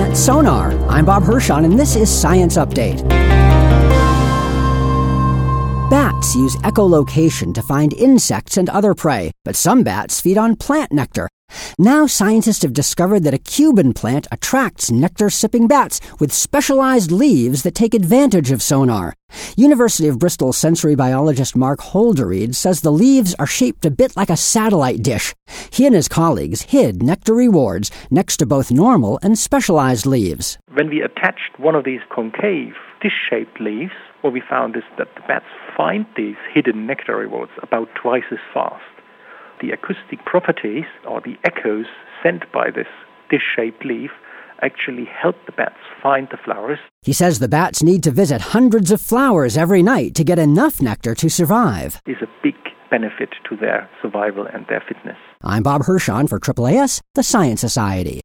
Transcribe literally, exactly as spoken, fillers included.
That's Sonar. I'm Bob Hirschon, and this is Science Update. Bats use echolocation to find insects and other prey, but some bats feed on plant nectar. Now scientists have discovered that a Cuban plant attracts nectar-sipping bats with specialized leaves that take advantage of sonar. University of Bristol sensory biologist Mark Holderried says the leaves are shaped a bit like a satellite dish. He and his colleagues hid nectar rewards next to both normal and specialized leaves. When we attached one of these concave dish-shaped leaves, what we found is that the bats find these hidden nectar rewards about twice as fast. The acoustic properties, or the echoes sent by this dish-shaped leaf, actually help the bats find the flowers. He says the bats need to visit hundreds of flowers every night to get enough nectar to survive. Is a big benefit to their survival and their fitness. I'm Bob Hirschon for A A A S, the Science Society.